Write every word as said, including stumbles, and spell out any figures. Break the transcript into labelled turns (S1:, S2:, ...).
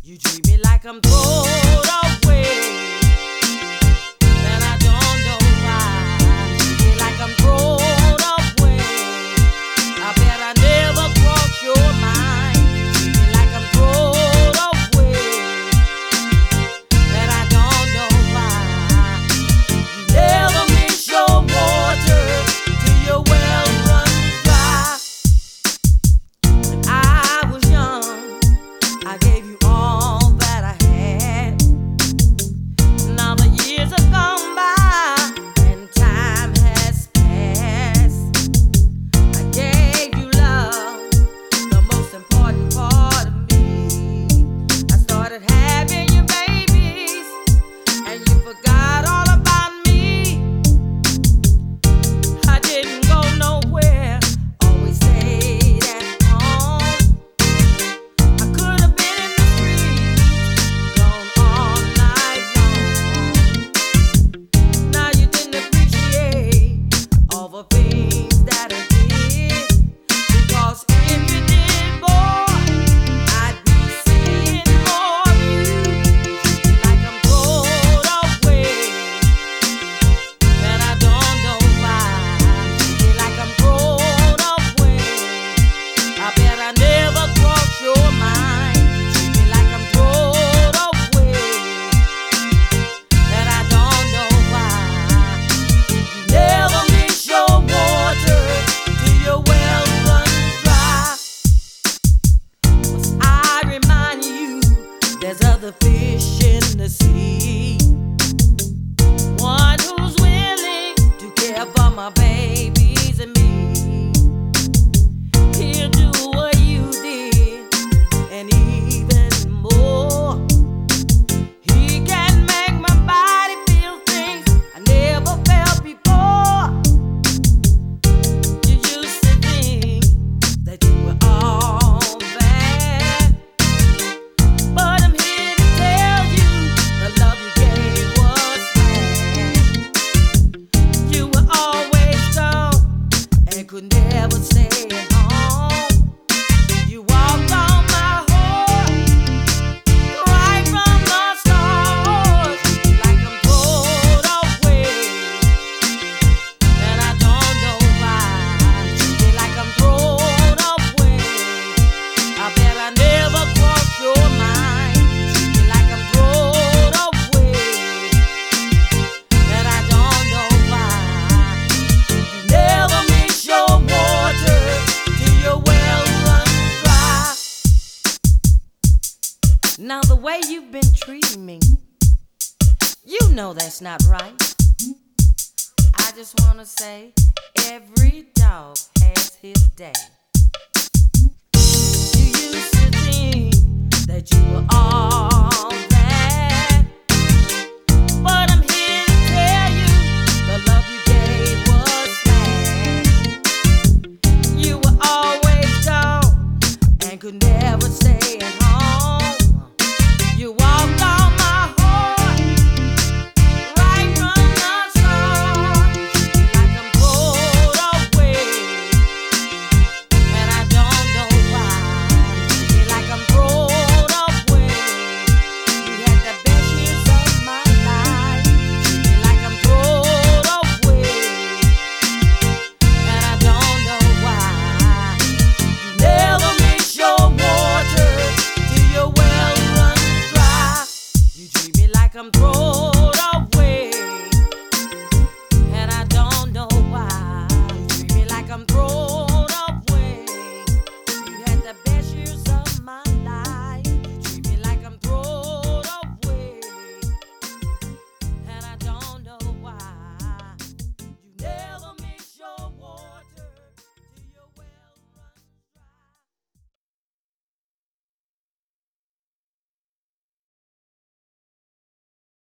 S1: You treat me like I'm thrown away, and I don't know why. You treat me like I'm thrown away. I bet I never cross your mind. You treat me like I'm thrown away, and I don't know why. You never miss your water till your well runs dry. When I was young, I gave you all that I had. Now the years have gone by and time has passed. I gave you love, the most important part of me. I started having you babies, and you forgot all about me. I didn't go nowhere, always stayed at home. I could have been in the street, gone all night long. Now you didn't appreciate all the things that I did, because if you did, boy, I'd be seeing more of you. You treat me like I'm thrown away, and I don't know why. You treat me like I'm thrown away. I bet I never cross your mind. You treat me like I'm thrown away, and I don't know why. You never miss your water till your well runs dry. Must I remind you, there's other fish in the sea. One who's willing to care for my babies and me. He'll do what you did and even more. He can make my body feel things I never felt before. You used to think that you were all that, but I'm here to tell you the love you gave was bad. You were always gone and could never stay at home. You walked on my heart right from the start. You like I'm thrown away, and I don't know why. You feel like I'm thrown away. I bet I never cross your mind. You feel like I'm thrown away, and I don't know why. You never miss your water till your well runs dry. Now the way you've been treating me, you know that's not right. I just wanna say, every dog has his day. You used to think that you were all that,